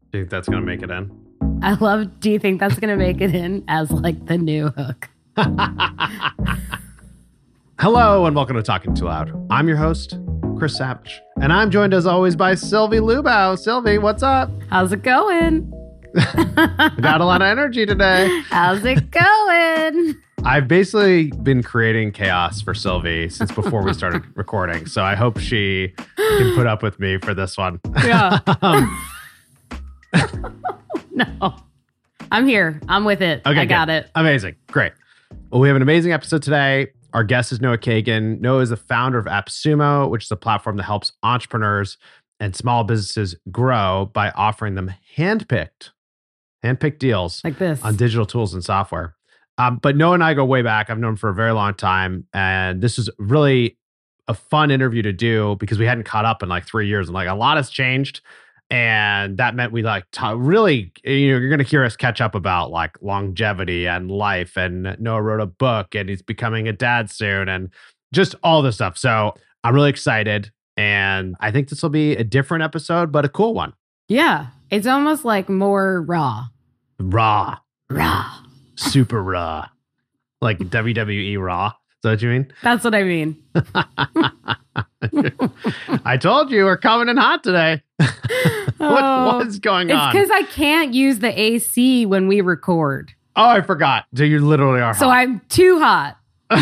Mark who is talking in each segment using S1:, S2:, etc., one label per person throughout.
S1: Do you think that's going to make it in?
S2: I love, do you think that's going to make it in as like the new hook?
S1: Hello and welcome to Talking Too Loud. I'm your host, Chris Savage. And I'm joined as always by Sylvie Lubau. Sylvie, what's up?
S2: How's it going?
S1: Got a lot of energy today.
S2: How's it going?
S1: I've basically been creating chaos for Sylvie since before we started recording. So I hope she can put up with me for this one.
S2: Yeah. No. I'm here. I'm with it.
S1: Okay,
S2: I got it.
S1: Amazing. Great. Well, we have an amazing episode today. Our guest is Noah Kagan. Noah is the founder of AppSumo, which is a platform that helps entrepreneurs and small businesses grow by offering them handpicked deals
S2: Like this.
S1: on digital tools and software. But Noah and I go way back. I've known him for a very long time. And this was really a fun interview to do because we hadn't caught up in like 3 years. And like a lot has changed. And that meant we really, you're going to hear us catch up about like longevity and life. And Noah wrote a book and he's becoming a dad soon and just all this stuff. So I'm really excited. And I think this will be a different episode, but a cool one.
S2: Yeah. It's almost like more raw.
S1: Raw.
S2: Raw.
S1: Super raw. Like WWE Raw. Is that what you mean?
S2: That's what I mean.
S1: I told you we're coming in hot today. What is going on?
S2: It's because I can't use the AC when we record.
S1: Oh, I forgot. So you literally are hot.
S2: So I'm too hot.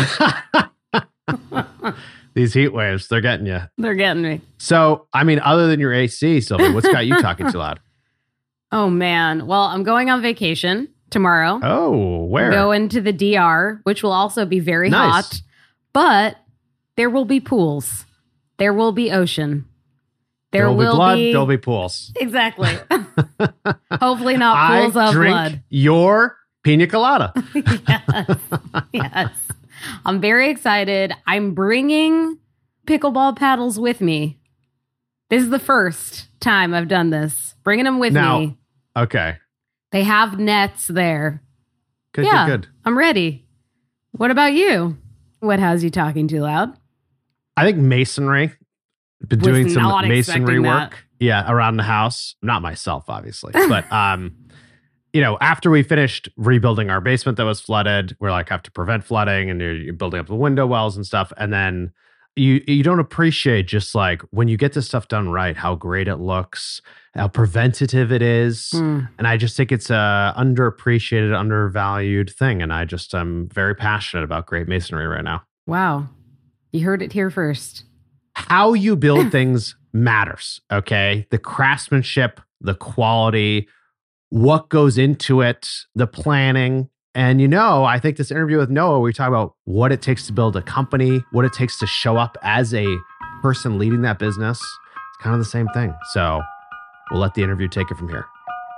S1: These heat waves, they're getting you.
S2: They're getting me.
S1: So, I mean, other than your AC, Sylvie, what's got you talking too loud?
S2: Oh, man. Well, I'm going on vacation tomorrow.
S1: Oh, where?
S2: Going to the DR, which will also be very hot. But there will be pools. There will be ocean.
S1: There will be blood. There'll be pools.
S2: Exactly. Hopefully not pools of blood.
S1: Your pina colada.
S2: Yes. Yes. I'm very excited. I'm bringing pickleball paddles with me. This is the first time I've done this. Bringing them with me.
S1: Okay.
S2: They have nets there.
S1: Good.
S2: I'm ready. What about you? What has you talking too loud?
S1: I think masonry. Been doing some masonry work.
S2: That.
S1: Yeah, around the house. Not myself, obviously. But after we finished rebuilding our basement that was flooded, we're like, have to prevent flooding, and you're building up the window wells and stuff. And then you don't appreciate just like when you get this stuff done right, how great it looks, how preventative it is. And I just think it's a underappreciated, undervalued thing. And I'm very passionate about great masonry right now.
S2: Wow. You heard it here first.
S1: How you build things matters, okay? The craftsmanship, the quality, what goes into it, the planning. And I think this interview with Noah, we talk about what it takes to build a company, what it takes to show up as a person leading that business. It's kind of the same thing. So we'll let the interview take it from here.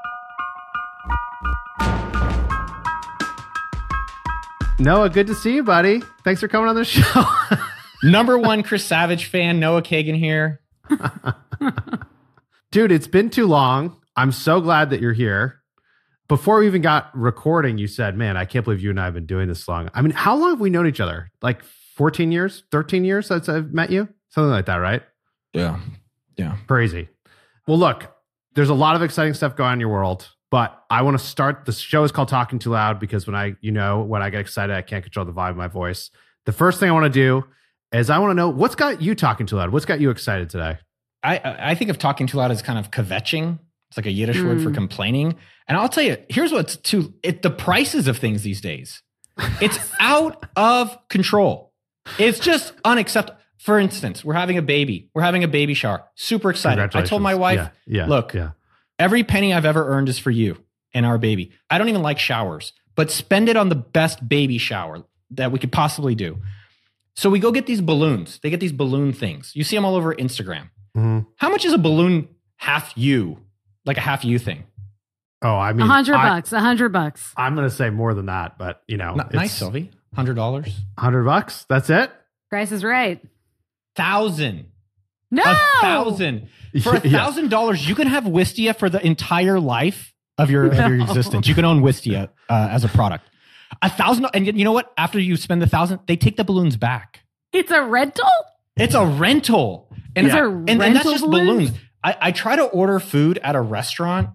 S1: Noah, good to see you, buddy. Thanks for coming on the show.
S3: Number one Chris Savage fan, Noah Kagan here.
S1: Dude, it's been too long. I'm so glad that you're here. Before we even got recording, you said, man, I can't believe you and I have been doing this long. I mean, how long have we known each other? Like 14 years, 13 years since I've met you? Something like that, right?
S3: Yeah.
S1: Crazy. Well, look, there's a lot of exciting stuff going on in your world, but I want to start. The show is called Talking Too Loud because when I get excited, I can't control the volume of my voice. The first thing I want to do is I want to know what's got you talking too loud. What's got you excited today?
S3: I think of talking too loud as kind of kvetching. It's like a Yiddish word for complaining. And I'll tell you, here's what's the prices of things these days. It's out of control. It's just unacceptable. For instance, we're having a baby. We're having a baby shower. Super excited. I told my wife, look, every penny I've ever earned is for you and our baby. I don't even like showers, but spend it on the best baby shower that we could possibly do. So we go get these balloons. They get these balloon things. You see them all over Instagram. Mm-hmm. How much is a balloon half you? Like a half you thing?
S1: Oh, I mean,
S2: $100.
S1: I'm going to say more than that, but
S3: nice, Sylvie. $100.
S1: $100. That's it.
S2: Price is right.
S3: 1,000.
S2: No.
S3: 1,000. For $1,000, you can have Wistia for the entire life of your existence. You can own Wistia as a product. $1,000, and you know what? After you spend the $1,000, they take the balloons back.
S2: It's a rental.
S3: It's a rental, and that's just balloons. I try to order food at a restaurant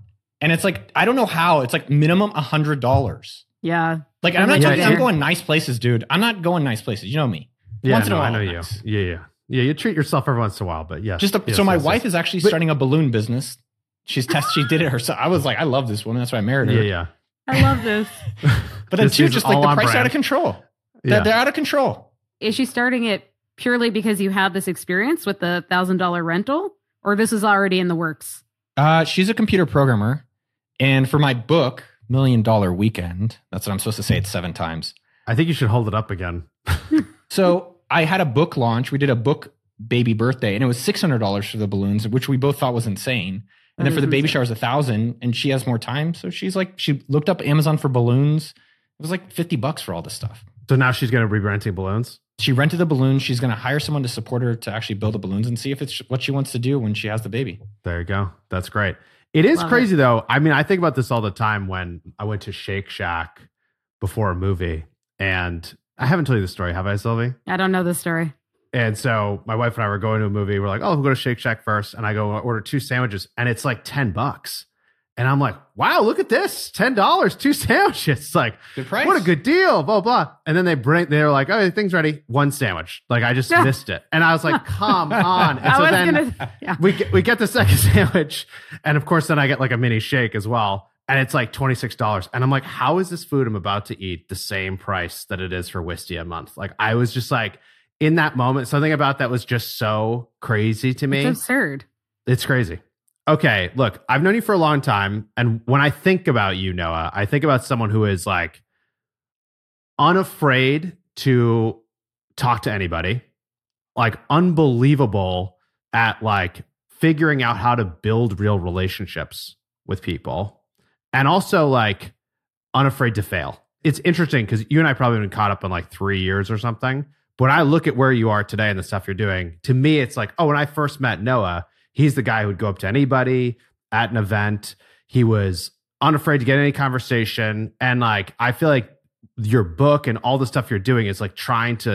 S3: And it's like, I don't know how. It's like minimum $100.
S2: Yeah.
S3: Like, I'm not talking, I'm going nice places, dude. I'm not going nice places. You know me.
S1: Yeah,
S3: once in a while,
S1: I know
S3: nice.
S1: you. Yeah. You treat yourself every once in a while, but yeah.
S3: So my wife is actually starting a balloon business. She did it herself. I was like, I love this woman. That's why I married her.
S1: Yeah.
S2: I love this.
S3: But then too, just like the price out of control.
S1: Yeah.
S3: They're out of control.
S2: Is she starting it purely because you had this experience with the $1,000 rental, or this is already in the works?
S3: She's a computer programmer. And for my book, $1 Million Weekend, that's what I'm supposed to say it 7 times.
S1: I think you should hold it up again.
S3: So I had a book launch. We did a book baby birthday, and it was $600 for the balloons, which we both thought was insane. And then for the baby shower, it was $1,000, and she has more time. So she looked up Amazon for balloons. It was like $50 for all this stuff.
S1: So now she's going to be renting balloons?
S3: She rented the balloons. She's going to hire someone to support her to actually build the balloons and see if it's what she wants to do when she has the baby.
S1: There you go. That's great. It is crazy though. I mean, I think about this all the time when I went to Shake Shack before a movie, and I haven't told you the story, have I, Sylvie?
S2: I don't know the story.
S1: And so my wife and I were going to a movie. We're like, oh, we'll go to Shake Shack first. And I go order 2 sandwiches, and it's like $10. And I'm like, wow, look at this. $10, 2 sandwiches. It's like,
S3: good price.
S1: What a good deal, blah, blah. And then they're like, oh, thing's ready. 1 sandwich. Like, I just missed it. And I was like, come on. And so then we get the second sandwich. And of course, then I get like a mini shake as well. And it's like $26. And I'm like, how is this food I'm about to eat the same price that it is for Wistia a month? Like, I was just like, in that moment, something about that was just so crazy to me.
S2: It's absurd.
S1: It's crazy. Okay, look, I've known you for a long time. And when I think about you, Noah, I think about someone who is like unafraid to talk to anybody, like unbelievable at like figuring out how to build real relationships with people, and also like unafraid to fail. It's interesting because you and I probably been caught up in like 3 years or something. But when I look at where you are today and the stuff you're doing, to me, it's like, oh, when I first met Noah, he's the guy who would go up to anybody at an event. He was unafraid to get any conversation. And like, I feel like your book and all the stuff you're doing is like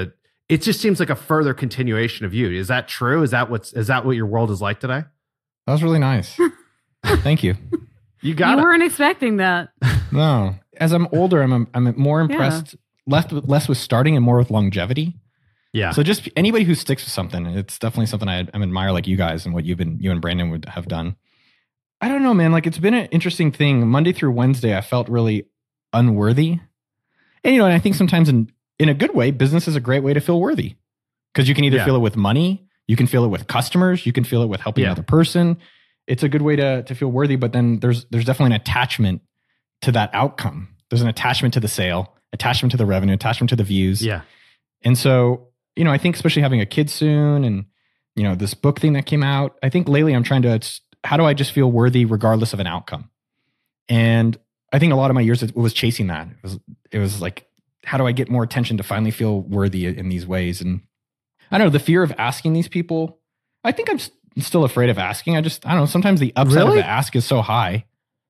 S1: it just seems like a further continuation of you. Is that true? Is that what your world is like today?
S3: That was really nice. Thank you.
S1: You
S2: weren't expecting that.
S3: No. As I'm older, I'm more impressed, less with starting and more with longevity.
S1: Yeah.
S3: So just anybody who sticks with something, it's definitely something I admire, like you guys and what you and Brandon would have done. I don't know, man. Like, it's been an interesting thing. Monday through Wednesday, I felt really unworthy. And, and I think sometimes in a good way, business is a great way to feel worthy, because you can either feel it with money, you can feel it with customers, you can feel it with helping another person. It's a good way to feel worthy, but then there's definitely an attachment to that outcome. There's an attachment to the sale, attachment to the revenue, attachment to the views.
S1: Yeah.
S3: And so, I think especially having a kid soon and, this book thing that came out, I think lately I'm trying to, how do I just feel worthy regardless of an outcome? And I think a lot of my years it was chasing that. It was like, how do I get more attention to finally feel worthy in these ways? And I don't know, the fear of asking these people, I think I'm still afraid of asking. I don't know, sometimes the upside of the ask is so high.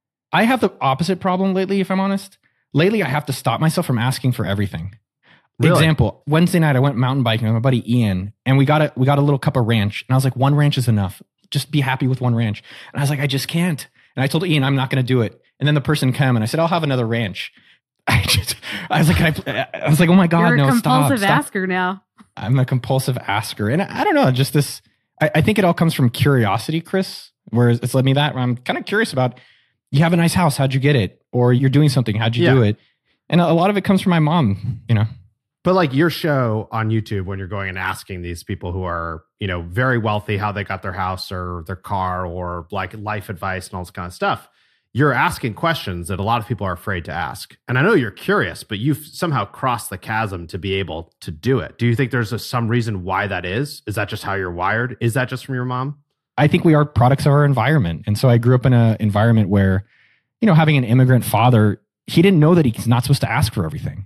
S3: I have the opposite problem lately, if I'm honest. Lately, I have to stop myself from asking for everything. Really? Example, Wednesday night, I went mountain biking with my buddy Ian, and we got a little cup of ranch. And I was like, 1 ranch is enough. Just be happy with 1 ranch. And I was like, I just can't. And I told Ian, I'm not going to do it. And then the person came and I said, I'll have another ranch. I was like, oh my God,
S2: You're
S3: no,
S2: a compulsive
S3: stop.
S2: asker now.
S3: I'm a compulsive asker. And I don't know, just this, I think it all comes from curiosity, Chris, where it's led me that. I'm kind of curious about, you have a nice house, how'd you get it? Or you're doing something, how'd you do it? And a lot of it comes from my mom,
S1: But like your show on YouTube, when you're going and asking these people who are, very wealthy, how they got their house or their car or like life advice and all this kind of stuff, you're asking questions that a lot of people are afraid to ask. And I know you're curious, but you've somehow crossed the chasm to be able to do it. Do you think there's some reason why that is? Is that just how you're wired? Is that just from your mom?
S3: I think we are products of our environment. And so I grew up in an environment where, having an immigrant father, he didn't know that he's not supposed to ask for everything.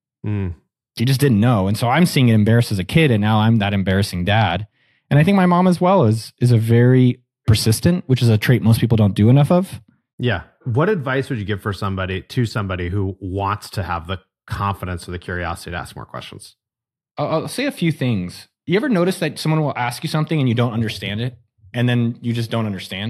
S3: He just didn't know. And so I'm seeing it embarrassed as a kid, and now I'm that embarrassing dad. And I think my mom as well is a very persistent, which is a trait most people don't do enough of.
S1: Yeah. What advice would you give to somebody who wants to have the confidence or the curiosity to ask more questions?
S3: I'll say a few things. You ever notice that someone will ask you something and you don't understand it, and then you just don't understand?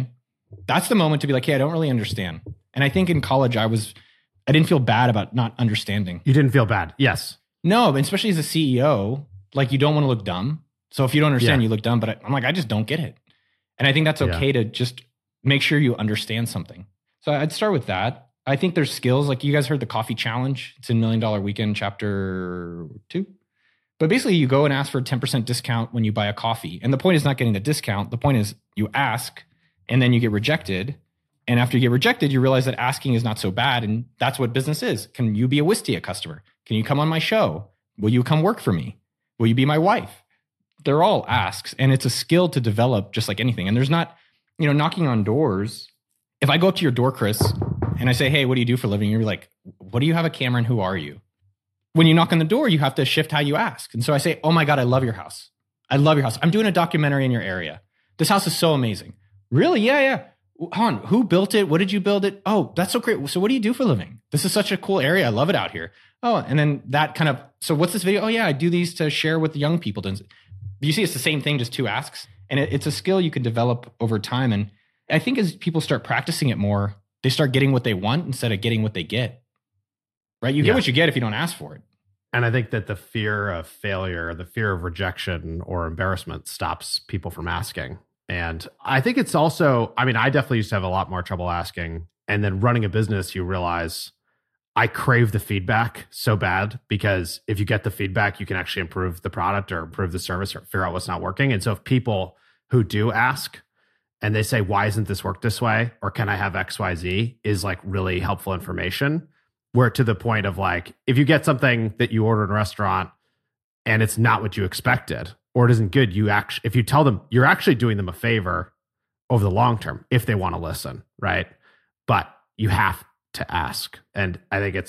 S3: That's the moment to be like, hey, I don't really understand. And I think in college, I didn't feel bad about not understanding.
S1: You didn't feel bad. Yes.
S3: No, but especially as a CEO, like you don't want to look dumb. So if you don't understand, you look dumb, but I'm like, I just don't get it. And I think that's okay to just make sure you understand something. So I'd start with that. I think there's skills, like you guys heard the coffee challenge. It's in $1 Million Weekend chapter 2. But basically you go and ask for a 10% discount when you buy a coffee. And the point is not getting the discount. The point is you ask and then you get rejected. And after you get rejected, you realize that asking is not so bad. And that's what business is. Can you be a Wistia customer? Can you come on my show? Will you come work for me? Will you be my wife? They're all asks. And it's a skill to develop just like anything. And there's not, knocking on doors. If I go up to your door, Chris, and I say, hey, what do you do for a living? You're like, what do you have a camera and who are you? When you knock on the door, you have to shift how you ask. And so I say, oh my God, I love your house. I love your house. I'm doing a documentary in your area. This house is so amazing. Really? Yeah. Han, who built it? What did you build it? Oh, that's so great. So what do you do for a living? This is such a cool area. I love it out here. Oh, and then that kind of, so what's this video? Oh yeah, I do these to share with the young people. You see, it's the same thing, just 2 asks. And it's a skill you can develop over time. And I think as people start practicing it more, they start getting what they want instead of getting what they get. Right? You get what you get if you don't ask for it.
S1: And I think that the fear of failure, the fear of rejection or embarrassment stops people from asking. And I think it's also, I definitely used to have a lot more trouble asking. And then running a business, you realize I crave the feedback so bad, because if you get the feedback, you can actually improve the product or improve the service or figure out what's not working. And so if people who do ask and they say, why isn't this work this way? Or can I have XYZ is like really helpful information. We're to the point of like, if you get something that you order in a restaurant and it's not what you expected, or it isn't good, if you tell them, you're actually doing them a favor over the long term if they want to listen, right? But you have to ask. And I think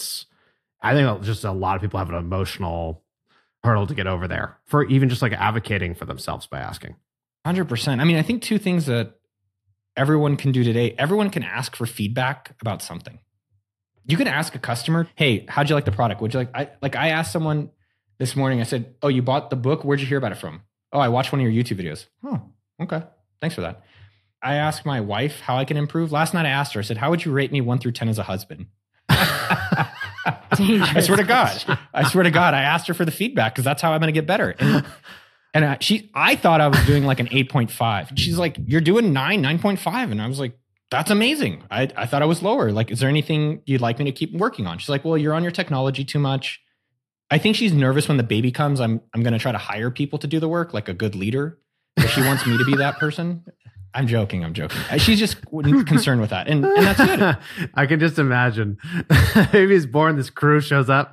S1: just a lot of people have an emotional hurdle to get over there for even just like advocating for themselves by asking.
S3: 100%. I think 2 things that everyone can do today. Everyone can ask for feedback about something. You can ask a customer, hey, how'd you like the product? Would you like, I asked someone this morning, I said, oh, you bought the book? Where'd you hear about it from? Oh, I watched one of your YouTube videos. Oh, okay. Thanks for that. I asked my wife how I can improve. Last night I asked her, I said, how would you rate me 1 through 10 as a husband? I swear to God, I asked her for the feedback because that's how I'm going to get better. And I thought I was doing like an 8.5. And she's like, you're doing 9.5. And I was like, that's amazing. I thought I was lower. Like, is there anything you'd like me to keep working on? She's like, well, you're on your technology too much. I think she's nervous when the baby comes. I'm going to try to hire people to do the work, like a good leader. But she wants me to be that person. I'm joking. She's just concerned with that. And that's good.
S1: I can just imagine. Baby's born, this crew shows up.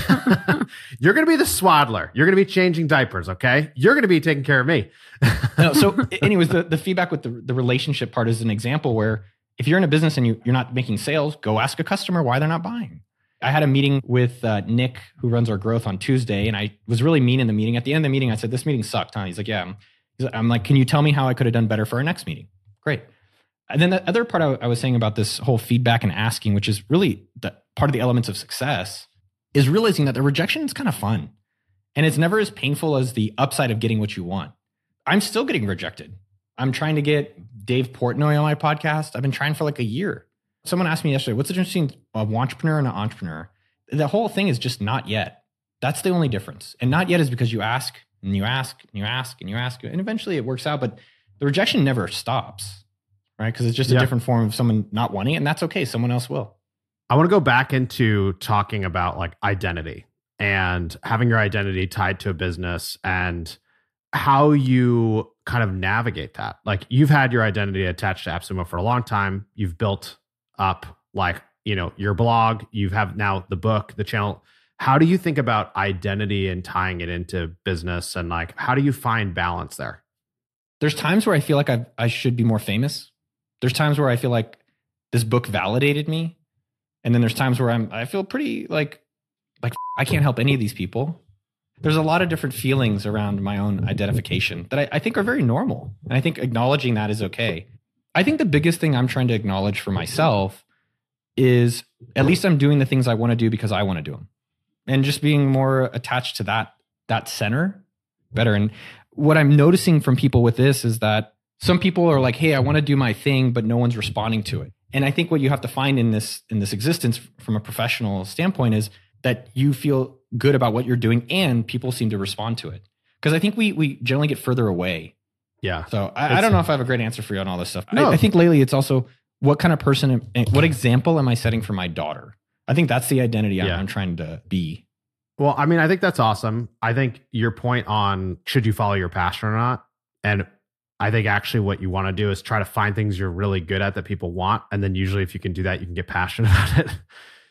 S1: You're going to be the swaddler. You're going to be changing diapers, okay? You're going to be taking care of me.
S3: No, so anyways, the feedback with the relationship part is an example where if you're in a business and you're not making sales, go ask a customer why they're not buying. I had a meeting with Nick, who runs our growth, on Tuesday, and I was really mean in the meeting. At the end of the meeting, I said, this meeting sucked, huh? He's like, yeah. I'm like, can you tell me how I could have done better for our next meeting? Great. And then the other part I was saying about this whole feedback and asking, which is really the part of the elements of success, is realizing that the rejection is kind of fun. And it's never as painful as the upside of getting what you want. I'm still getting rejected. I'm trying to get Dave Portnoy on my podcast. I've been trying for like a year. Someone asked me yesterday, what's the difference between an entrepreneur and an entrepreneur? The whole thing is just not yet. That's the only difference. And not yet is because you ask and you ask and you ask and you ask, and eventually it works out. But the rejection never stops, right? Because it's just a different form of someone not wanting it, and that's okay. Someone else will.
S1: I want to go back into talking about like identity and having your identity tied to a business and how you kind of navigate that. Like, you've had your identity attached to AppSumo for a long time. You've built up like, your blog, you have now the book, the channel. How do you think about identity and tying it into business? And like, how do you find balance there?
S3: There's times where I feel like I should be more famous. There's times where I feel like this book validated me. And then there's times where I feel pretty like I can't help any of these people. There's a lot of different feelings around my own identification that I think are very normal. And I think acknowledging that is okay. I think the biggest thing I'm trying to acknowledge for myself is at least I'm doing the things I want to do because I want to do them. And just being more attached to that center better. And what I'm noticing from people with this is that Some people are like, hey, I want to do my thing, but no one's responding to it. And I think what you have to find in this existence from a professional standpoint is that you feel good about what you're doing and people seem to respond to it. Because I think we generally get further away.
S1: Yeah.
S3: So I don't know if I have a great answer for you on all this stuff.
S1: No.
S3: I think lately it's also what kind of person, what example am I setting for my daughter? I think that's the identity I'm trying to be.
S1: Well, I mean, I think that's awesome. I think your point on should you follow your passion or not, and I think actually what you want to do is try to find things you're really good at that people want. And then usually if you can do that, you can get passionate about it.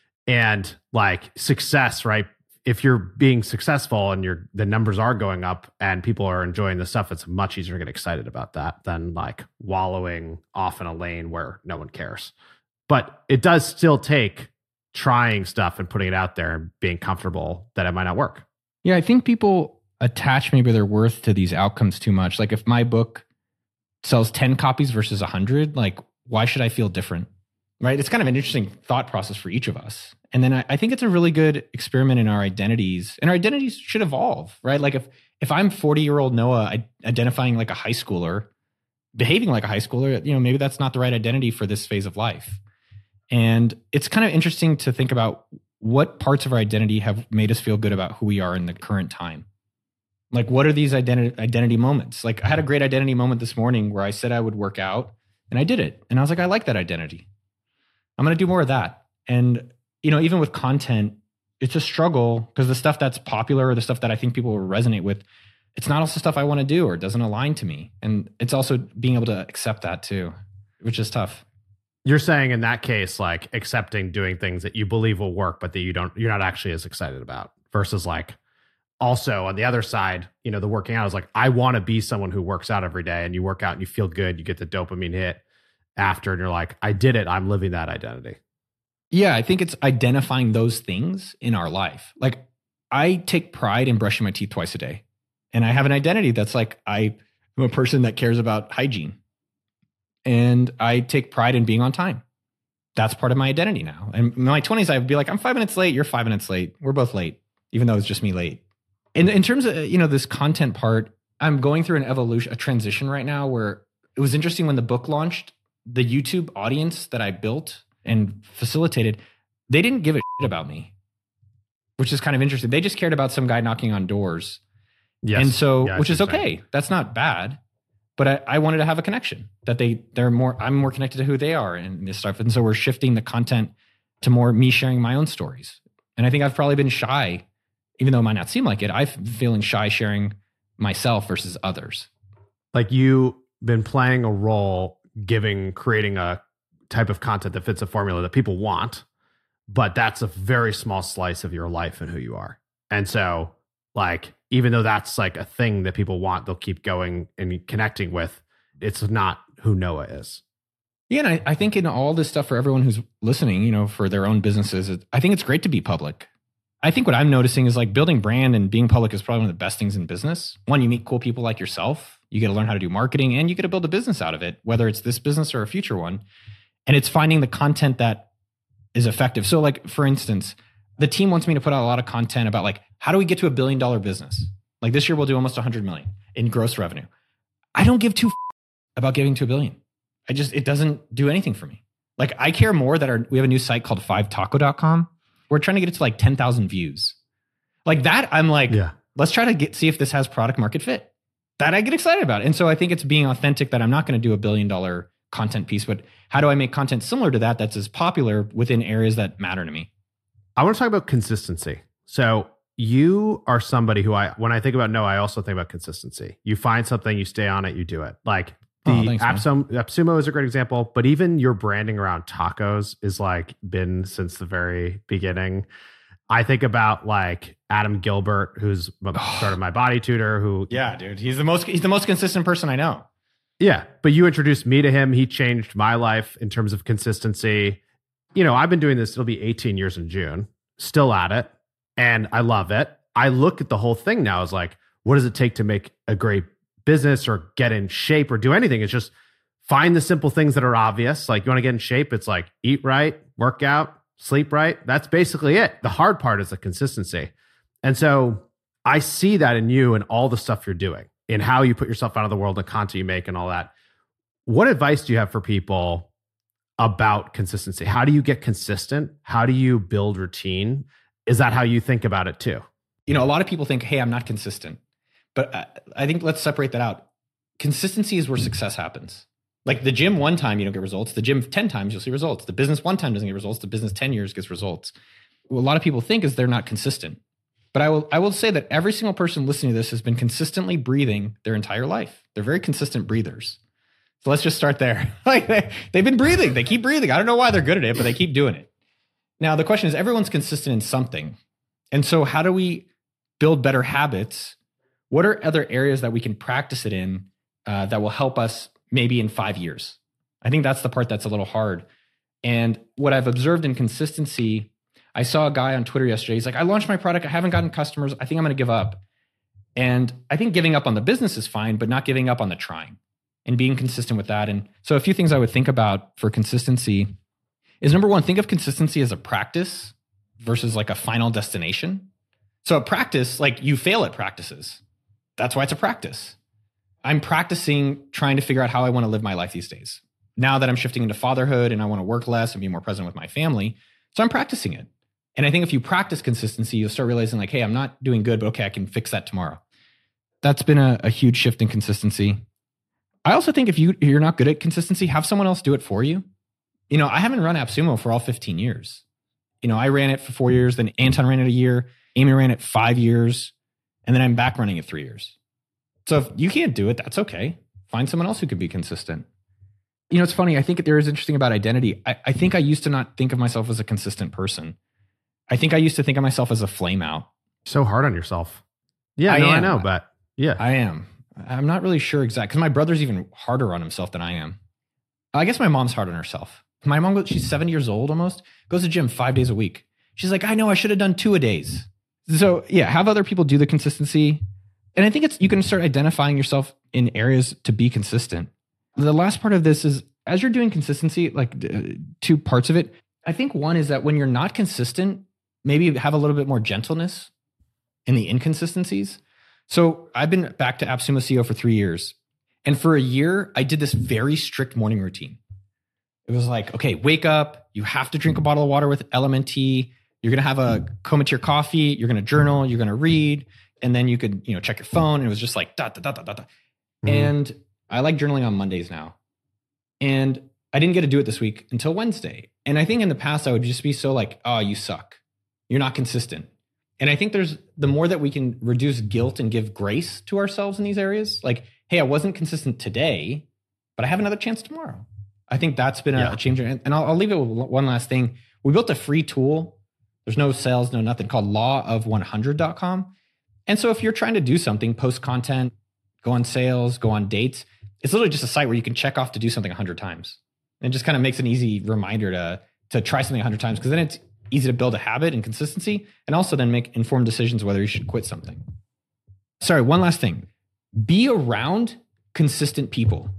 S1: And like success, right? If you're being successful and the numbers are going up and people are enjoying the stuff, it's much easier to get excited about that than like wallowing off in a lane where no one cares. But it does still take trying stuff and putting it out there and being comfortable that it might not work.
S3: Yeah, I think people attach maybe their worth to these outcomes too much. Like if my book sells 10 copies versus 100, like why should I feel different? Right? It's kind of an interesting thought process for each of us. And then I think it's a really good experiment in our identities. And our identities should evolve, right? Like if I'm 40-year-old Noah identifying like a high schooler, behaving like a high schooler, maybe that's not the right identity for this phase of life. And it's kind of interesting to think about what parts of our identity have made us feel good about who we are in the current time. Like, what are these identity moments? Like, I had a great identity moment this morning where I said I would work out and I did it. And I was like, I like that identity. I'm going to do more of that. And, even with content, it's a struggle because the stuff that's popular or the stuff that I think people will resonate with, it's not also stuff I want to do or it doesn't align to me. And it's also being able to accept that too, which is tough.
S1: You're saying in that case, like accepting doing things that you believe will work, but that you're not actually as excited about versus like, also, on the other side, the working out is like, I want to be someone who works out every day, and you work out and you feel good. You get the dopamine hit after, and you're like, I did it. I'm living that identity.
S3: Yeah, I think it's identifying those things in our life. Like I take pride in brushing my teeth twice a day, and I have an identity that's like, I'm a person that cares about hygiene, and I take pride in being on time. That's part of my identity now. And in my 20s, I'd be like, I'm 5 minutes late. You're 5 minutes late. We're both late, even though it's just me late. In terms of, this content part, I'm going through a transition right now where it was interesting when the book launched, the YouTube audience that I built and facilitated, they didn't give a shit about me, which is kind of interesting. They just cared about some guy knocking on doors.
S1: Yes.
S3: And so, which is okay. That's not bad. But I wanted to have a connection that I'm more connected to who they are and this stuff. And so we're shifting the content to more me sharing my own stories. And I think I've probably been shy. Even though it might not seem like it, I'm feeling shy sharing myself versus others.
S1: Like you've been playing a role, creating a type of content that fits a formula that people want, but that's a very small slice of your life and who you are. And so like, even though that's like a thing that people want, they'll keep going and connecting with, it's not who Noah is.
S3: Yeah, and I think in all this stuff for everyone who's listening, for their own businesses, I think it's great to be public. I think what I'm noticing is like building brand and being public is probably one of the best things in business. One, you meet cool people like yourself. You get to learn how to do marketing and you get to build a business out of it, whether it's this business or a future one. And it's finding the content that is effective. So like, for instance, the team wants me to put out a lot of content about like, how do we get to $1 billion business? Like this year we'll do almost 100 million in gross revenue. I don't give two about getting to $1 billion. It doesn't do anything for me. Like I care more that we have a new site called 5taco.com. We're trying to get it to like 10,000 views. Like that, I'm like, let's try to see if this has product market fit. That I get excited about. And so I think it's being authentic that I'm not going to do $1 billion content piece, but how do I make content similar to that's as popular within areas that matter to me?
S1: I want to talk about consistency. So you are somebody who when I think about Noah, I also think about consistency. You find something, you stay on it, you do it. Like AppSumo is a great example, but even your branding around tacos is like been since the very beginning. I think about like Adam Gilbert, who's started My Body Tutor,
S3: yeah, dude, he's the most consistent person I know.
S1: Yeah, but you introduced me to him. He changed my life in terms of consistency. I've been doing this, it'll be 18 years in June, still at it. And I love it. I look at the whole thing now as like, what does it take to make a great business or get in shape or do anything? It's just find the simple things that are obvious. Like you want to get in shape, it's like eat right, work out, sleep right. That's basically it. The hard part is the consistency. And so I see that in you and all the stuff you're doing and how you put yourself out of the world, the content you make and all that. What advice do you have for people about consistency? How do you get consistent? How do you build routine? Is that how you think about it too?
S3: A lot of people think, hey, I'm not consistent. But I think let's separate that out. Consistency is where success happens. Like the gym, one time you don't get results. The gym 10 times you'll see results. The business one time doesn't get results. The business 10 years gets results. What a lot of people think is they're not consistent. But I will say that every single person listening to this has been consistently breathing their entire life. They're very consistent breathers. So let's just start there. Like they've been breathing. They keep breathing. I don't know why they're good at it, but they keep doing it. Now, the question is, everyone's consistent in something. And so how do we build better habits? What are other areas that we can practice it in that will help us maybe in 5 years? I think that's the part that's a little hard. And what I've observed in consistency, I saw a guy on Twitter yesterday. He's like, I launched my product. I haven't gotten customers. I think I'm going to give up. And I think giving up on the business is fine, but not giving up on the trying and being consistent with that. And so a few things I would think about for consistency is, number one, think of consistency as a practice versus like a final destination. So a practice, like you fail at practices. That's why it's a practice. I'm practicing trying to figure out how I want to live my life these days. Now that I'm shifting into fatherhood and I want to work less and be more present with my family. So I'm practicing it. And I think if you practice consistency, you'll start realizing like, hey, I'm not doing good, but okay, I can fix that tomorrow. That's been a huge shift in consistency. I also think if you're not good at consistency, have someone else do it for you. I haven't run AppSumo for all 15 years. I ran it for 4 years, then Anton ran it a year, Amy ran it 5 years, and then I'm back running it 3 years. So if you can't do it, that's okay. Find someone else who could be consistent. It's funny. I think there is interesting about identity. I think I used to not think of myself as a consistent person. I think I used to think of myself as a flame out.
S1: So hard on yourself. Yeah, I know, but yeah.
S3: I am. I'm not really sure exactly, because my brother's even harder on himself than I am. I guess my mom's hard on herself. My mom, she's 70 years old almost, goes to the gym 5 days a week. She's like, I know I should have done 2 a days. So yeah, have other people do the consistency. And I think you can start identifying yourself in areas to be consistent. The last part of this is, as you're doing consistency, like 2 parts of it. I think one is that when you're not consistent, maybe have a little bit more gentleness in the inconsistencies. So I've been back to AppSumo CEO for 3 years. And for a year, I did this very strict morning routine. It was like, okay, wake up. You have to drink a bottle of water with LMNT. You're going to have a Cometeer coffee. You're going to journal. You're going to read. And then you could, check your phone. And it was just like, da, da, da, da, da, da. Mm-hmm. And I like journaling on Mondays now. And I didn't get to do it this week until Wednesday. And I think in the past, I would just be so like, oh, you suck. You're not consistent. And I think the more that we can reduce guilt and give grace to ourselves in these areas, like, hey, I wasn't consistent today, but I have another chance tomorrow. I think that's been a changer. And I'll leave it with one last thing. We built a free tool. There's no sales, no nothing, called lawof100.com. And so if you're trying to do something, post content, go on sales, go on dates, it's literally just a site where you can check off to do something 100 times. And it just kind of makes an easy reminder to try something 100 times, because then it's easy to build a habit and consistency, and also then make informed decisions whether you should quit something. Sorry, one last thing. Be around consistent people.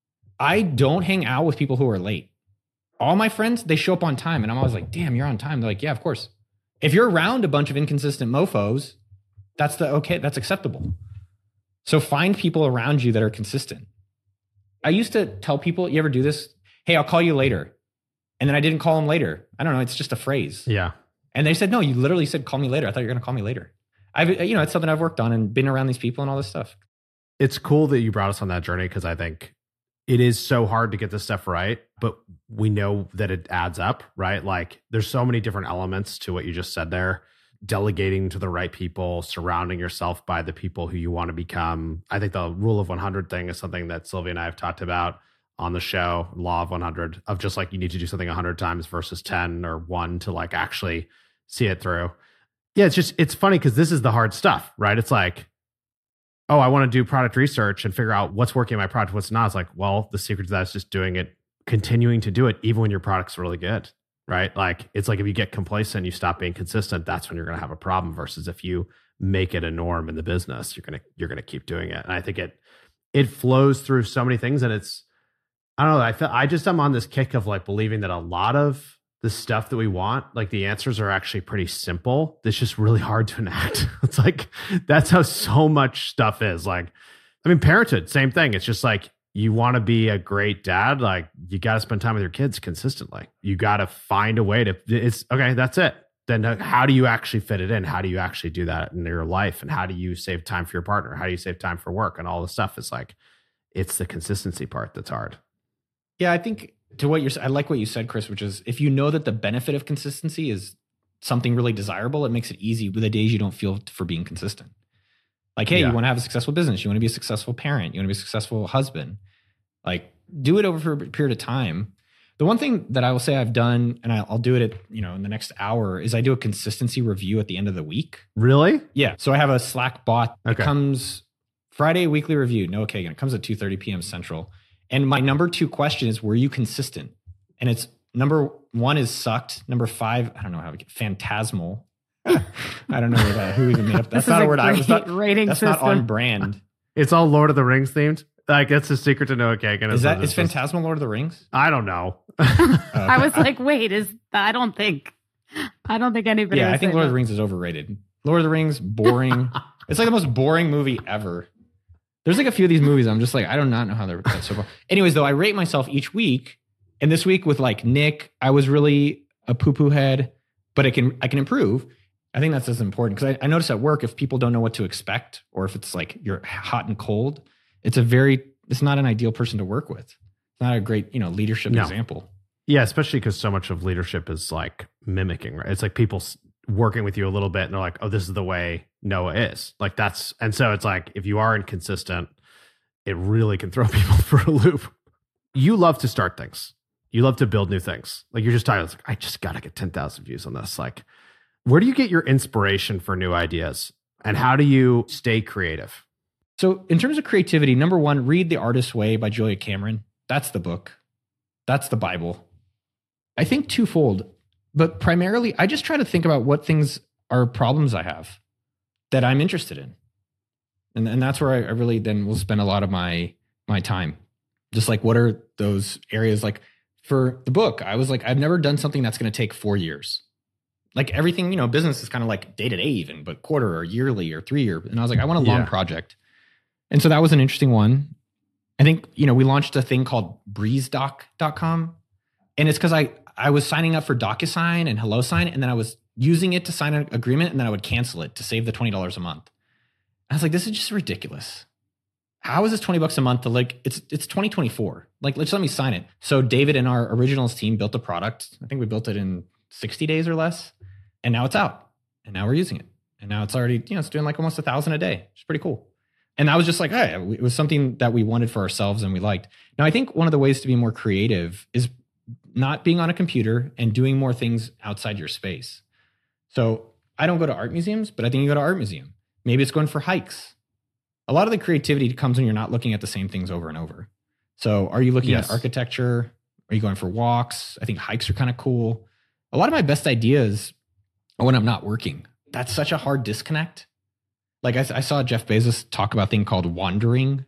S3: I don't hang out with people who are late. All my friends, they show up on time, and I'm always like, damn, you're on time. They're like, yeah, of course. If you're around a bunch of inconsistent mofos, that's acceptable. So find people around you that are consistent. I used to tell people, you ever do this? Hey, I'll call you later. And then I didn't call them later. I don't know. It's just a phrase.
S1: Yeah.
S3: And they said, no, you literally said, call me later. I thought you were going to call me later. It's something I've worked on and been around these people and all this stuff.
S1: It's cool that you brought us on that journey, because I think it is so hard to get this stuff right, but we know that it adds up, right? Like there's so many different elements to what you just said there. Delegating to the right people, surrounding yourself by the people who you want to become. I think the rule of 100 thing is something that Sylvia and I have talked about on the show, law of 100, of just like you need to do something 100 times versus 10 or 1 to like actually see it through. Yeah, it's funny because this is the hard stuff, right? It's like, oh, I want to do product research and figure out what's working in my product, what's not. It's like, well, the secret to that is just doing it, continuing to do it, even when your product's really good. Right? Like, it's like if you get complacent, you stop being consistent, that's when you're going to have a problem, versus if you make it a norm in the business, you're going to keep doing it. And I think it flows through so many things. And I don't know, I'm on this kick of like believing that a lot of the stuff that we want, like the answers are actually pretty simple. It's just really hard to enact. It's like, that's how so much stuff is. Like, I mean, parenthood, same thing. It's just like, you want to be a great dad, like you got to spend time with your kids consistently. You got to find a way to, it's okay, that's it. Then how do you actually fit it in? How do you actually do that in your life? And how do you save time for your partner? How do you save time for work and all this stuff? It's like, it's the consistency part that's hard.
S3: Yeah, I think I like what you said, Chris, which is if you know that the benefit of consistency is something really desirable, it makes it easy with the days you don't feel for being consistent. Like, hey, you want to have a successful business. You want to be a successful parent. You want to be a successful husband. Like, do it over for a period of time. The one thing that I will say I've done, and I'll do it in the next hour, is I do a consistency review at the end of the week.
S1: Really?
S3: Yeah. So I have a Slack bot.
S1: Okay.
S3: It comes Friday weekly review. Noah Kagan. It comes at 2:30 p.m. Central. And my number 2 question is, were you consistent? And it's number 1 is sucked. Number 5, I don't know how to get phantasmal. I don't know who even made up. That's not a word I was not. That's not on brand.
S1: It's all Lord of the Rings themed. Like that's the secret to Noah Kagan.
S3: Is Phantasmal Lord of the Rings?
S1: I don't know.
S2: Okay. I was like, wait, I don't think anybody.
S3: Yeah, I think Lord of the Rings is overrated. Lord of the Rings, boring. It's like the most boring movie ever. There's like a few of these movies I'm just like, I do not know how they're so far. Anyways, though, I rate myself each week, and this week with like Nick, I was really a poo-poo head, but I can improve. I think that's as important because I notice at work, if people don't know what to expect, or if it's like you're hot and cold, it's not an ideal person to work with. It's not a great, leadership example.
S1: Yeah, especially because so much of leadership is like mimicking, right? It's like people working with you a little bit and they're like, oh, this is the way Noah is. Like and so it's like, if you are inconsistent, it really can throw people for a loop. You love to start things. You love to build new things. Like you're just tired. It's like, I just got to get 10,000 views on this. Like, where do you get your inspiration for new ideas? And how do you stay creative?
S3: So in terms of creativity, number 1, read The Artist's Way by Julia Cameron. That's the book. That's the Bible. I think twofold, but primarily I just try to think about what things are problems I have that I'm interested in. And that's where I really then will spend a lot of my time. Just like, what are those areas? Like for the book, I was like, I've never done something that's going to take 4 years. Like everything, business is kind of like day to day even, but quarter or yearly or 3 year. And I was like, I want a long project. And so that was an interesting one. I think, we launched a thing called breezedoc.com. And it's because I was signing up for DocuSign and HelloSign, and then I was using it to sign an agreement, and then I would cancel it to save the $20 a month. I was like, this is just ridiculous. How is this $20 a month to it's 2024. Like, let's let me sign it. So David and our originals team built a product. I think we built it in 60 days or less. And now it's out. And now we're using it. And now it's already, it's doing like almost 1,000 a day. It's pretty cool. And I was just like, hey, it was something that we wanted for ourselves and we liked. Now, I think one of the ways to be more creative is not being on a computer and doing more things outside your space. So I don't go to art museums, but I think you go to art museum. Maybe it's going for hikes. A lot of the creativity comes when you're not looking at the same things over and over. So are you looking at architecture? Are you going for walks? I think hikes are kind of cool. A lot of my best ideas are when I'm not working. That's such a hard disconnect. Like I saw Jeff Bezos talk about a thing called wandering.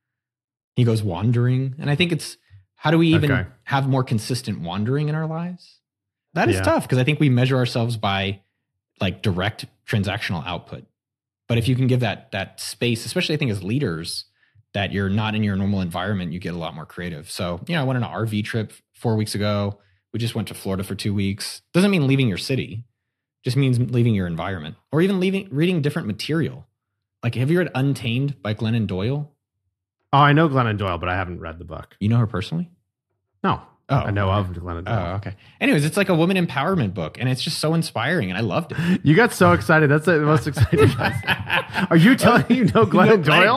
S3: He goes wandering. And I think it's, how do we even have more consistent wandering in our lives? That is tough because I think we measure ourselves by like direct transactional output. But if you can give that space, especially I think as leaders, that you're not in your normal environment, you get a lot more creative. So, I went on an RV trip 4 weeks ago. We just went to Florida for 2 weeks. Doesn't mean leaving your city. Just means leaving your environment or even reading different material. Like, have you read Untamed by Glennon Doyle?
S1: Oh, I know Glennon Doyle, but I haven't read the book.
S3: You know her personally?
S1: No.
S3: Oh,
S1: I know of Glennon Doyle.
S3: Oh, okay. Anyways, it's like a woman empowerment book, and it's just so inspiring, and I loved it.
S1: You got so excited. That's the most exciting. Are you telling me you know Glennon Doyle?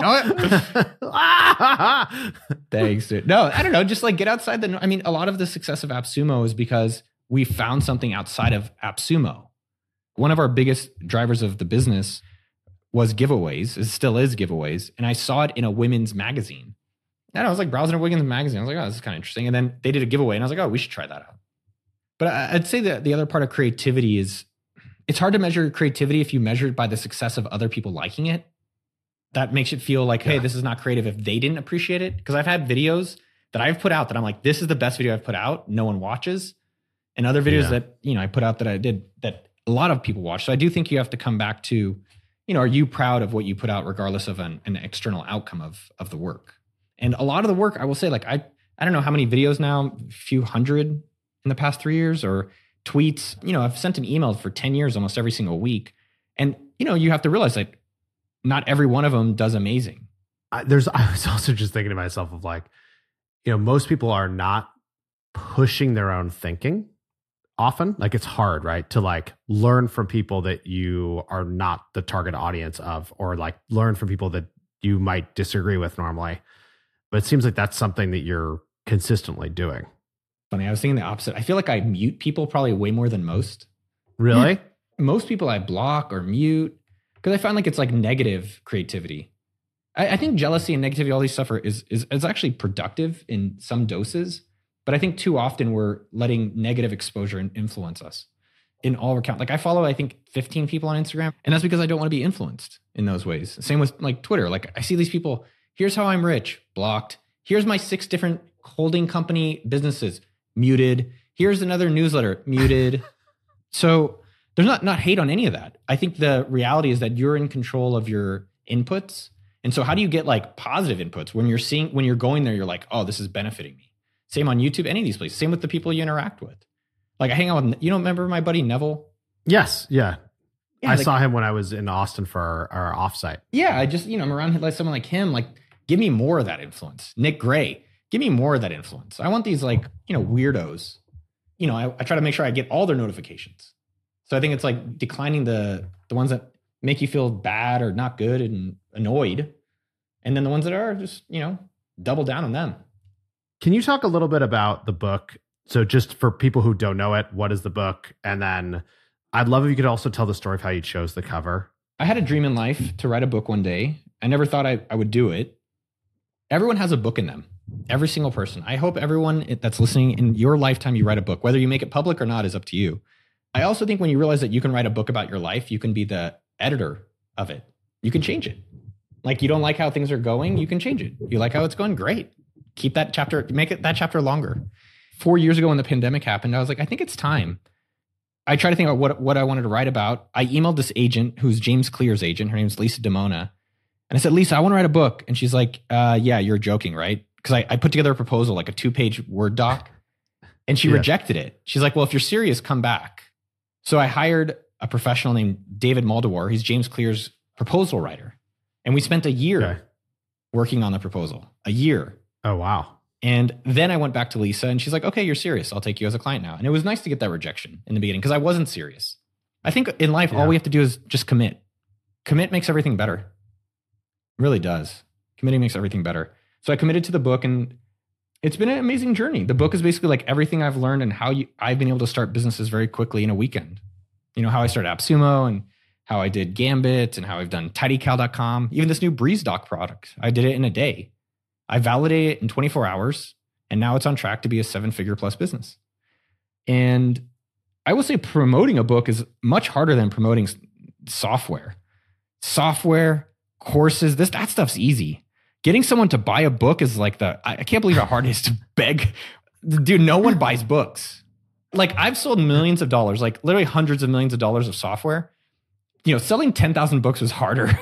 S3: Thanks, dude. No, I don't know. Just like get outside a lot of the success of AppSumo is because we found something outside of AppSumo. One of our biggest drivers of the business was giveaways. It still is giveaways. And I saw it in a women's magazine. And I was like browsing a women's magazine. I was like, oh, this is kind of interesting. And then they did a giveaway and I was like, oh, we should try that out. But I'd say that the other part of creativity is it's hard to measure creativity if you measure it by the success of other people liking it. That makes it feel like, hey, this is not creative if they didn't appreciate it. Because I've had videos that I've put out that I'm like, this is the best video I've put out. No one watches. And other videos that, I put out that I did that a lot of people watch. So I do think you have to come back to, are you proud of what you put out regardless of an external outcome of the work? And a lot of the work, I will say, like, I don't know how many videos now, a few hundred in the past 3 years, or tweets. I've sent an email for 10 years, almost every single week. And, you have to realize that not every one of them does amazing.
S1: I was also just thinking to myself of like, most people are not pushing their own thinking often. Like, it's hard, right? To like learn from people that you are not the target audience of, or like learn from people that you might disagree with normally. But it seems like that's something that you're consistently doing.
S3: Funny, I was thinking the opposite. I feel like I mute people probably way more than most.
S1: Really?
S3: Most people I block or mute because I find like it's like negative creativity. I think jealousy and negativity, all these stuff is actually productive in some doses. But I think too often we're letting negative exposure influence us in all account. Like I follow, I think 15 people on Instagram, and that's because I don't want to be influenced in those ways. Same with like Twitter. Like I see these people, here's how I'm rich, blocked. Here's my 6 different holding company businesses, muted. Here's another newsletter, muted. So there's not hate on any of that. I think the reality is that you're in control of your inputs. And so how do you get like positive inputs when you're going there, you're like, oh, this is benefiting me. Same on YouTube, any of these places. Same with the people you interact with. Like I hang out with, remember my buddy Neville?
S1: Yes. Yeah. I saw him when I was in Austin for our offsite.
S3: Yeah. I just, I'm around like someone like him, like give me more of that influence. Nick Gray, give me more of that influence. I want these like, weirdos. I try to make sure I get all their notifications. So I think it's like declining the ones that make you feel bad or not good and annoyed. And then the ones that are just, double down on them.
S1: Can you talk a little bit about the book? So just for people who don't know it, what is the book? And then I'd love if you could also tell the story of how you chose the cover.
S3: I had a dream in life to write a book one day. I never thought I would do it. Everyone has a book in them. Every single person. I hope everyone that's listening in your lifetime, you write a book. Whether you make it public or not is up to you. I also think when you realize that you can write a book about your life, you can be the editor of it. You can change it. Like you don't like how things are going, you can change it. You like how it's going, great. Keep that chapter, make it that chapter longer. 4 years ago when the pandemic happened, I was like, I think it's time. I tried to think about what I wanted to write about. I emailed this agent who's James Clear's agent. Her name's Lisa Demona. And I said, Lisa, I want to write a book. And she's like, yeah, you're joking, right? Because I put together a proposal, like a 2-page Word doc. And she rejected it. She's like, well, if you're serious, come back. So I hired a professional named David Moldawar. He's James Clear's proposal writer. And we spent a year working on the proposal. A year.
S1: Oh, wow.
S3: And then I went back to Lisa and she's like, okay, you're serious. I'll take you as a client now. And it was nice to get that rejection in the beginning because I wasn't serious. I think in life, all we have to do is just commit. Commit makes everything better. It really does. Committing makes everything better. So I committed to the book and it's been an amazing journey. The book is basically like everything I've learned and how I've been able to start businesses very quickly in a weekend. How I started AppSumo and how I did Gambit and how I've done tidycal.com. Even this new BreezeDoc product, I did it in a day. I validated it in 24 hours and now it's on track to be a 7-figure plus business. And I will say promoting a book is much harder than promoting software. Software, courses, that stuff's easy. Getting someone to buy a book is like I can't believe how hard it is to beg. Dude, no one buys books. Like I've sold millions of dollars, like literally hundreds of millions of dollars of software. Selling 10,000 books was harder.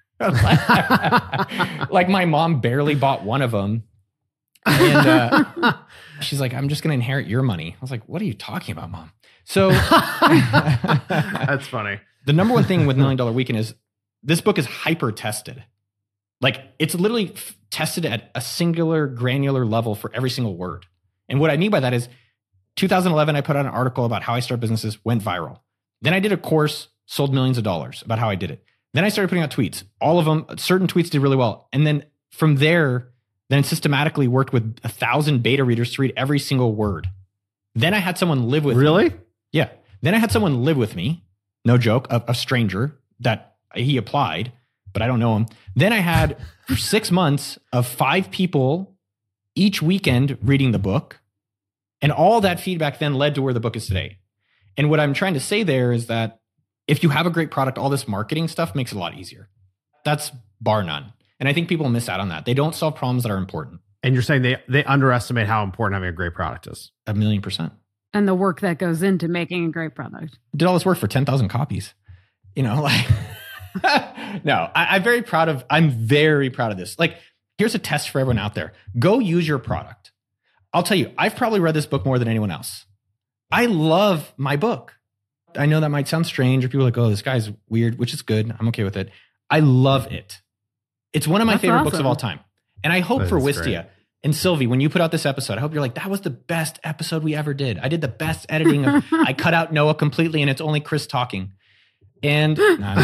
S3: Like my mom barely bought one of them. And she's like, I'm just going to inherit your money. I was like, what are you talking about, Mom? So
S1: that's funny.
S3: The number one thing with $1 Million Weekend is this book is hyper tested. Like it's literally tested at a singular granular level for every single word. And what I mean by that is 2011, I put out an article about how I start businesses, went viral. Then I did a course, sold millions of dollars about how I did it. Then I started putting out tweets. All of them, certain tweets did really well. And then from there, then systematically worked with 1,000 beta readers to read every single word. Then I had someone live with
S1: me.
S3: Yeah. Then I had someone live with me. No joke. A stranger that he applied, but I don't know him. Then I had 6 months of 5 people each weekend reading the book. And all that feedback then led to where the book is today. And what I'm trying to say there is that if you have a great product, all this marketing stuff makes it a lot easier. That's bar none. And I think people miss out on that. They don't solve problems that are important.
S1: And you're saying they underestimate how important having a great product is.
S3: 1,000,000%.
S2: And the work that goes into making a great product.
S3: Did all this work for 10,000 copies. No, I'm very proud of this. Like Here's a test for everyone out there. Go use your product. I'll tell you, I've probably read this book more than anyone else. I love my book. I know that might sound strange, or people are like, oh, this guy's weird, which is good. I'm okay with it. I love it. It's one of my favorite books of all time. And I hope for Wistia and Sylvie, when you put out this episode, I hope you're like, that was the best episode we ever did. I did the best editing. I cut out Noah completely and it's only Chris talking. And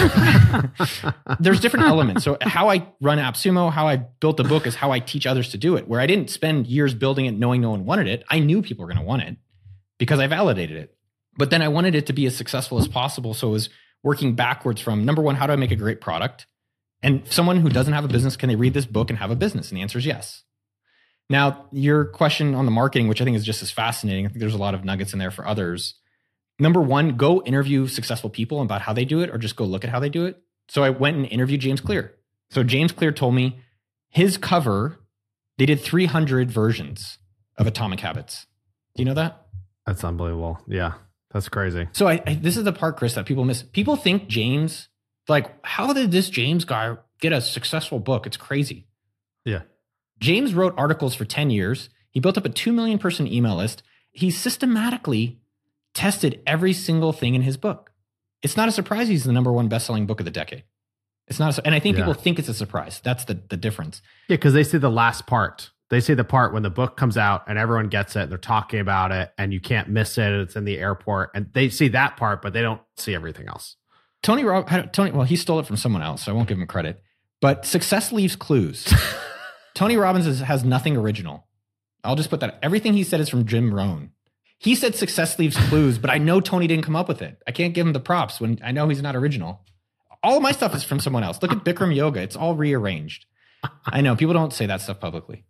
S3: there's different elements. So how I run AppSumo, how I built the book is how I teach others to do it, where I didn't spend years building it knowing no one wanted it. I knew people were going to want it because I validated it. But then I wanted it to be as successful as possible. So it was working backwards from, number one, how do I make a great product? And someone who doesn't have a business, can they read this book and have a business? And the answer is yes. Now, your question on the marketing, which I think is just as fascinating. I think there's a lot of nuggets in there for others. Number one, go interview successful people about how they do it, or just go look at how they do it. So I went and interviewed James Clear. So James Clear told me his cover, they did 300 versions of Atomic Habits. Do you know that?
S1: That's unbelievable. Yeah, that's crazy.
S3: So this is the part, Chris, that people miss. People think James, like, how did this James guy get a successful book? It's crazy.
S1: Yeah.
S3: James wrote articles for 10 years. He built up a 2 million person email list. He systematically tested every single thing in his book. It's not a surprise he's the #1 best-selling book of the decade. It's not, and I think people think it's a surprise. That's the difference.
S1: Yeah, because they see the last part. They see the part when the book comes out and everyone gets it. They're talking about it and you can't miss it. It's in the airport, and they see that part, but they don't see everything else.
S3: Tony, well, he stole it from someone else, so I won't give him credit. But success leaves clues. Tony Robbins has nothing original. I'll just put that. Everything he said is from Jim Rohn. He said success leaves clues, but I know Tony didn't come up with it. I can't give him the props when I know he's not original. All of my stuff is from someone else. Look at Bikram Yoga. It's all rearranged. I know people don't say that stuff publicly.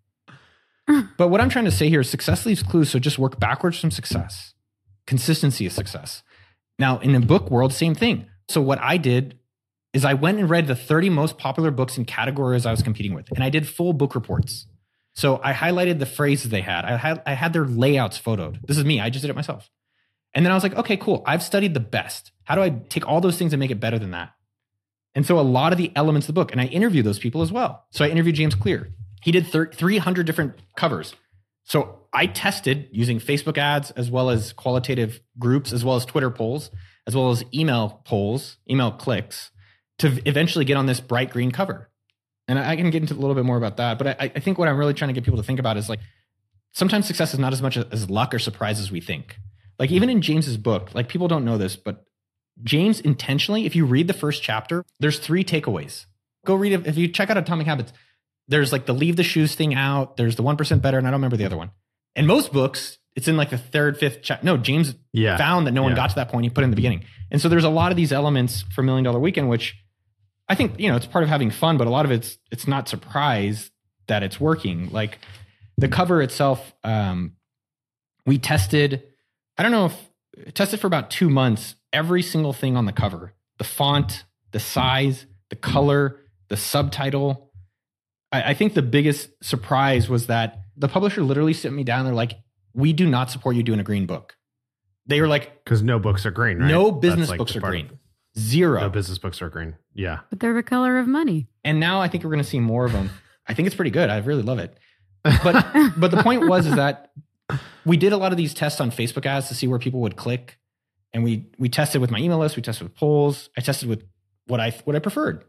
S3: But what I'm trying to say here is success leaves clues, so just work backwards from success. Consistency is success. Now, in the book world, same thing. So what I did is I went and read the 30 most popular books in categories I was competing with, and I did full book reports. So I highlighted the phrases they had. I had their layouts photoed. This is me. I just did it myself. And then I was like, okay, cool. I've studied the best. How do I take all those things and make it better than that? And so a lot of the elements of the book, and I interviewed those people as well. So I interviewed James Clear. He did 300 different covers. So I tested using Facebook ads, as well as qualitative groups, as well as Twitter polls, as well as email polls, email clicks, to eventually get on this bright green cover. And I can get into a little bit more about that. But I think what I'm really trying to get people to think about is, like, sometimes success is not as much as luck or surprise as we think. Like, even in James's book, like, people don't know this, but James intentionally, if you read the first chapter, there's 3 takeaways. Go read it. If you check out Atomic Habits, there's like the leave the shoes thing out. There's the 1% better. And I don't remember the other one. In most books, it's in like the 3rd, 5th chapter. No, James found that no one got to that point. He put it in the beginning. And so there's a lot of these elements for $1 Million Weekend, which I think, it's part of having fun, but a lot of it's not surprise that it's working. Like the cover itself, we tested, tested for about 2 months, every single thing on the cover, the font, the size, the color, the subtitle. I think the biggest surprise was that the publisher literally sent me down. They're like, we do not support you doing a green book. They were like,
S1: because no books are green, right?
S3: No business books are green. Zero.
S1: No business books are green. Yeah.
S2: But they're the color of money.
S3: And now I think we're going to see more of them. I think it's pretty good. I really love it. But the point was is that we did a lot of these tests on Facebook ads to see where people would click. And we tested with my email list. We tested with polls. I tested with what I preferred.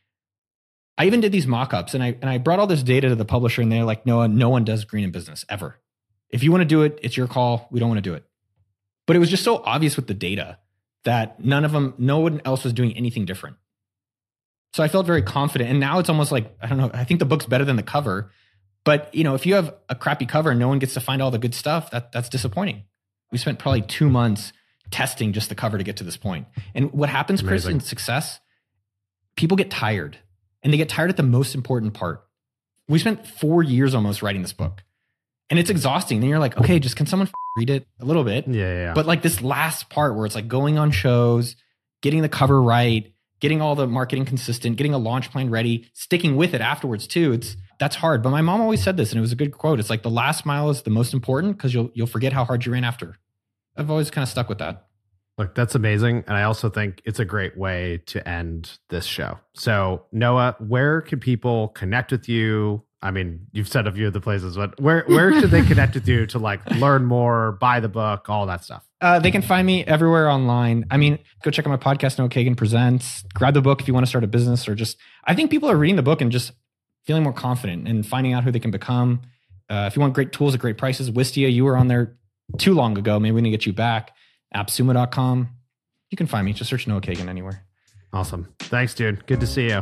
S3: I even did these mock-ups, and I brought all this data to the publisher, and they're like, no one does green in business ever. If you want to do it, it's your call. We don't want to do it. But it was just so obvious with the data that no one else was doing anything different. So I felt very confident. And now it's almost like, I don't know, I think the book's better than the cover. But if you have a crappy cover and no one gets to find all the good stuff, that's disappointing. We spent probably 2 months testing just the cover to get to this point. And what happens, Chris, in success, people get tired. And they get tired at the most important part. We spent 4 years almost writing this book. And it's exhausting. Then you're like, okay, just can someone read it a little bit?
S1: Yeah.
S3: But like this last part where it's like going on shows, getting the cover right, getting all the marketing consistent, getting a launch plan ready, sticking with it afterwards too. That's hard. But my mom always said this, and it was a good quote. It's like the last mile is the most important because you'll forget how hard you ran after. I've always kind of stuck with that.
S1: Look, that's amazing. And I also think it's a great way to end this show. So Noah, where can people connect with you? I mean, you've said a few of the places, but where should they connect with you to like learn more, buy the book, all that stuff?
S3: They can find me everywhere online. I mean, go check out my podcast, Noah Kagan Presents. Grab the book if you want to start a business, or just, I think people are reading the book and just feeling more confident and finding out who they can become. If you want great tools at great prices, Wistia, you were on there too long ago. Maybe we need to get you back. AppSumo.com. You can find me. Just search Noah Kagan anywhere.
S1: Awesome. Thanks, dude. Good to see you.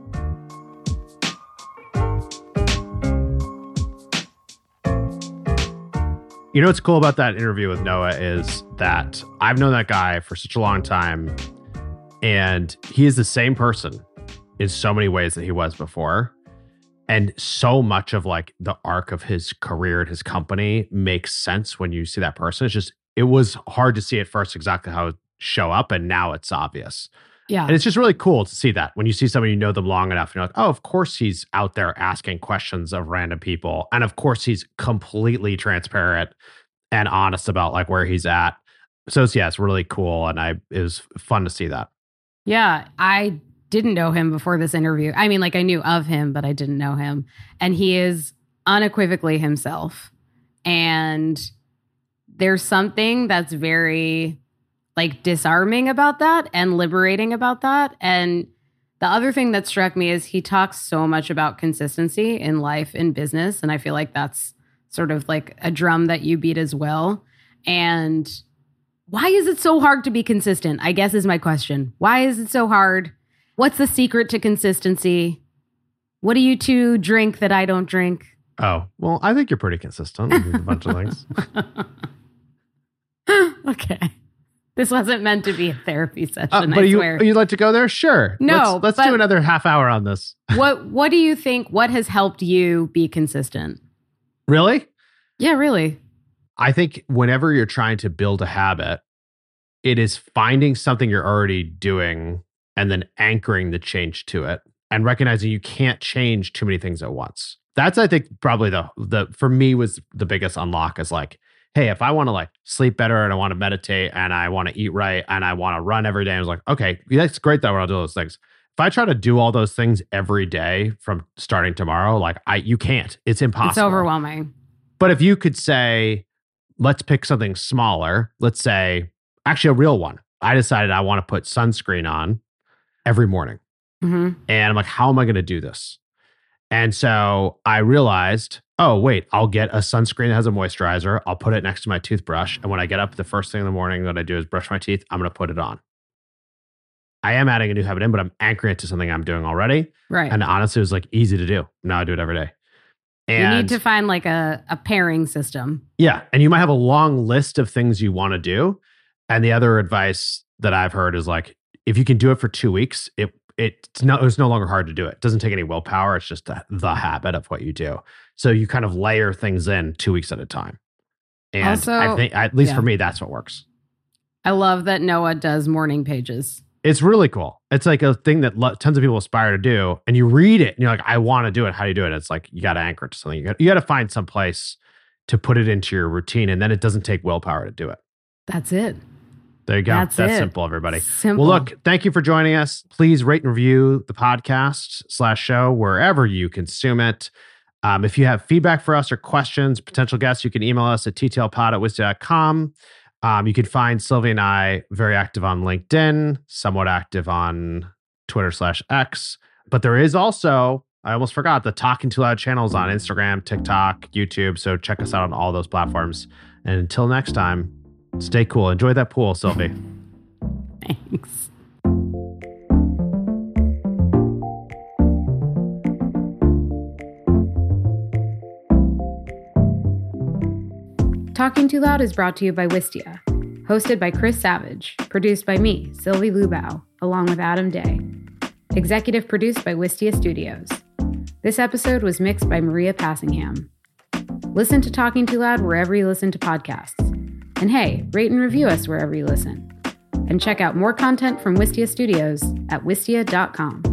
S1: You know what's cool about that interview with Noah is that I've known that guy for such a long time, and he is the same person in so many ways that he was before. And so much of like the arc of his career and his company makes sense when you see that person. It was hard to see at first exactly how it would show up, and now it's obvious.
S2: Yeah.
S1: And it's just really cool to see that when you see somebody, you know them long enough, and you're like, oh, of course he's out there asking questions of random people. And of course he's completely transparent and honest about like where he's at. So yeah, it's really cool. And it was fun to see that.
S2: Yeah. I didn't know him before this interview. I mean, like I knew of him, but I didn't know him. And he is unequivocally himself. And there's something that's very like disarming about that and liberating about that. And the other thing that struck me is he talks so much about consistency in life and business. And I feel like that's sort of like a drum that you beat as well. And why is it so hard to be consistent? I guess is my question. Why is it so hard? What's the secret to consistency? What do you two drink that I don't drink?
S1: Oh, well, I think you're pretty consistent with a bunch of things.
S2: Okay. This wasn't meant to be a therapy session,
S1: but
S2: I swear.
S1: You'd like to go there? Sure.
S2: No,
S1: let's do another half hour on this.
S2: What do you think? What has helped you be consistent?
S1: Really?
S2: Yeah, really.
S1: I think whenever you're trying to build a habit, it is finding something you're already doing and then anchoring the change to it and recognizing you can't change too many things at once. That's, I think, probably the for me was the biggest unlock is like, hey, if I want to like sleep better and I want to meditate and I want to eat right and I want to run every day, I was like, okay, that's great that I'll do those things. If I try to do all those things every day from starting tomorrow, like you can't. It's impossible.
S2: It's overwhelming.
S1: But if you could say, let's pick something smaller, let's say, actually a real one. I decided I want to put sunscreen on every morning.
S2: Mm-hmm.
S1: And I'm like, how am I going to do this? And so I realized, oh, wait, I'll get a sunscreen that has a moisturizer. I'll put it next to my toothbrush. And when I get up, the first thing in the morning that I do is brush my teeth. I'm going to put it on. I am adding a new habit in, but I'm anchoring it to something I'm doing already.
S2: Right.
S1: And honestly, it was like easy to do. Now I do it every day. And
S2: you need to find like a pairing system.
S1: Yeah. And you might have a long list of things you want to do. And the other advice that I've heard is like, if you can do it for 2 weeks, it's no longer hard to do it. It doesn't take any willpower. It's just the habit of what you do. So you kind of layer things in 2 weeks at a time. And
S2: also,
S1: I think, at least for me, that's what works.
S2: I love that Noah does morning pages.
S1: It's really cool. It's like a thing that tons of people aspire to do. And you read it and you're like, I want to do it. How do you do it? It's like, you got to anchor it to something. You got to find some place to put it into your routine. And then it doesn't take willpower to do it.
S2: That's it.
S1: There you go. That's simple, everybody. Simple. Well, look, thank you for joining us. Please rate and review the podcast/show wherever you consume it. If you have feedback for us or questions, potential guests, you can email us at ttlpod@wistia.com. You can find Sylvie and I very active on LinkedIn, somewhat active on Twitter/X. But there is also, I almost forgot, the Talking Too Loud channels on Instagram, TikTok, YouTube. So check us out on all those platforms. And until next time, stay cool. Enjoy that pool, Sylvie.
S2: Thanks. Talking Too Loud is brought to you by Wistia. Hosted by Chris Savage. Produced by me, Sylvie Lubau, along with Adam Day. Executive produced by Wistia Studios. This episode was mixed by Maria Passingham. Listen to Talking Too Loud wherever you listen to podcasts. And hey, rate and review us wherever you listen. And check out more content from Wistia Studios at wistia.com.